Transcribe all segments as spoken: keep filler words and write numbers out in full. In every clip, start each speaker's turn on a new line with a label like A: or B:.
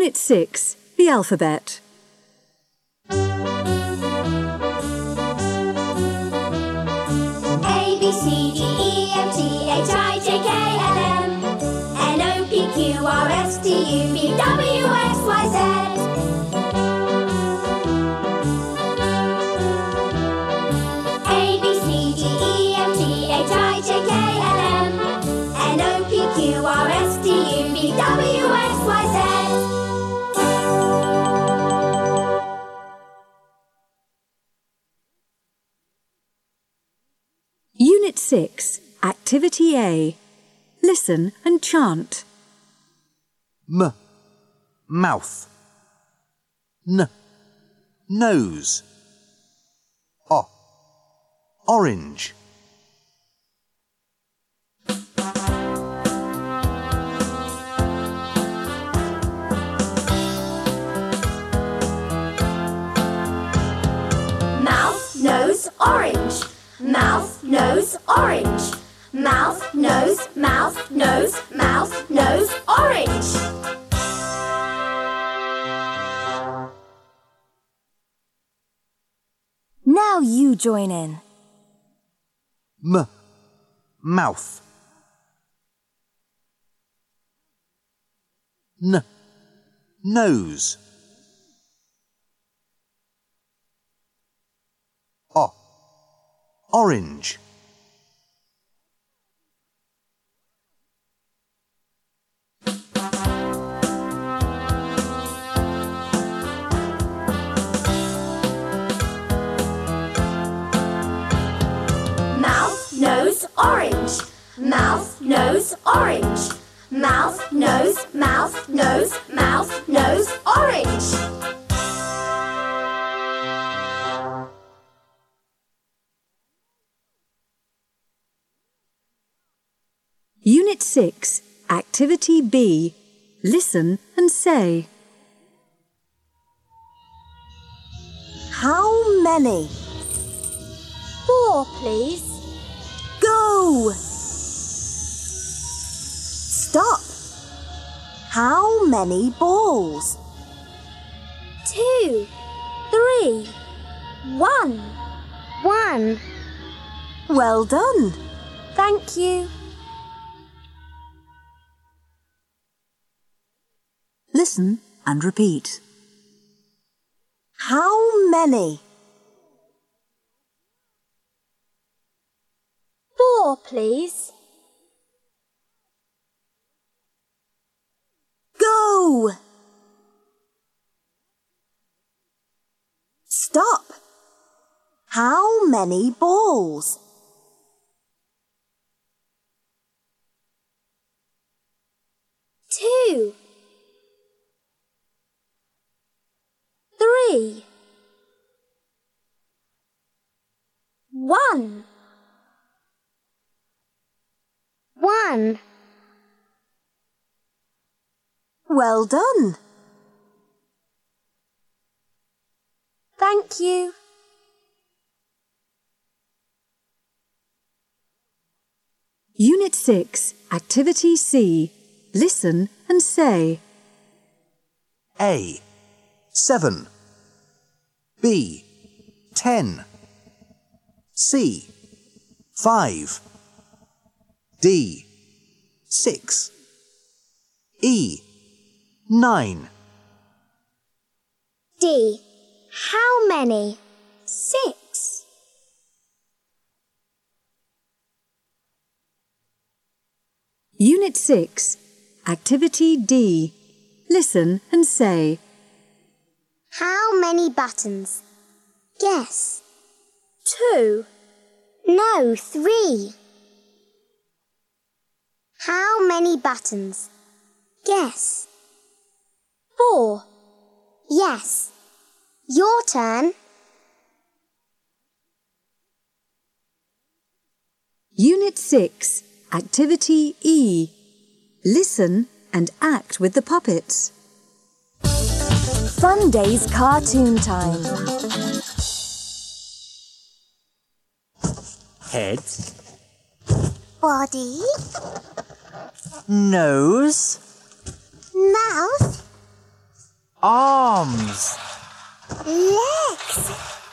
A: Unit six, the alphabet.
B: A, B, C, D, E, F, G, H, I, J, K, L, M N, O, P, Q, R, S, T, U, V, W, X, Y, Z. A, B, C, D, E, F, G, H, I, J, K, L, M N, O, P, Q, R, S, T, U, V, W, X, Y, Z.
A: Unit six, Activity A. Listen and chant.
C: M, mouth. N, nose. O, orange.
B: Mouth, nose, orange. Mouth, nose, orange. Mouth, nose, mouth, nose, mouth, nose, orange.
D: Now you join in.
C: M, mouth. N, nose. O, orange.
B: Mouth, nose, orange. Mouth, nose, orange. Mouth, nose, mouth, nose, mouth, nose, orange.
A: Unit six, Activity B. Listen and say.
D: How many?
B: Four, please.
D: Go! Stop! How many balls?
B: Two, three, one. One.
D: Well done!
B: Thank you.
A: Listen and repeat.
D: How many?
B: Four, please.
D: Go! Stop! How many balls?
B: Two. Three. One. One.
D: Well done!
B: Thank you.
A: Unit six, Activity C. Listen and say.
C: A, seven. B, ten. C, five. D, six. E, nine.
B: D. How many? Six.
A: Unit six, Activity D. Listen and say.
B: How many buttons? Guess. Two. No, three. How many buttons? Guess. Four. Yes. Your turn.
A: Unit six, Activity E. Listen and act with the puppets.
D: Fun Days Cartoon Time.
E: Head,
B: Body.
E: nose,
B: Mouth.
C: Arms.
B: Legs.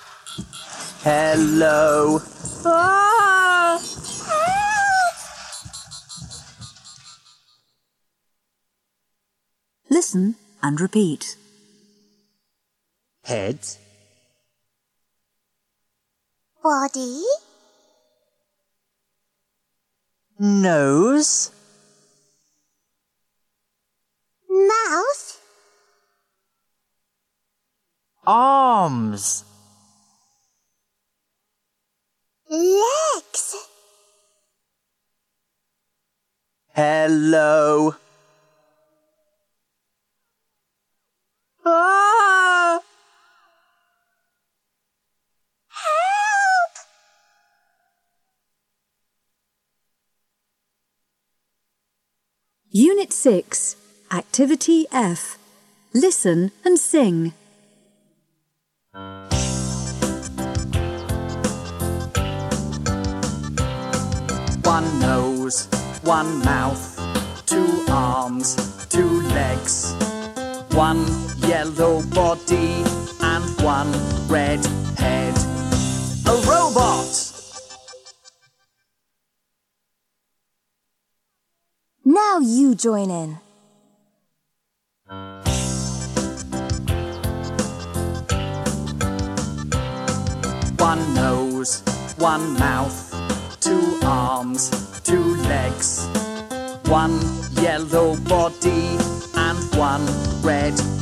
C: Hello.
B: Ah! Help!
A: Listen and repeat.
C: Head.
B: Body.
C: Nose.
B: Mouth.
C: Arms.
B: Legs.
C: Hello. Ah!
B: Help!
A: Unit six, Activity F. Listen and sing.
C: One nose, one mouth, two arms, two legs, one yellow body and one red head. A robot!
D: Now you join in.
C: One nose, one mouth, two arms, two legs, one yellow body and one red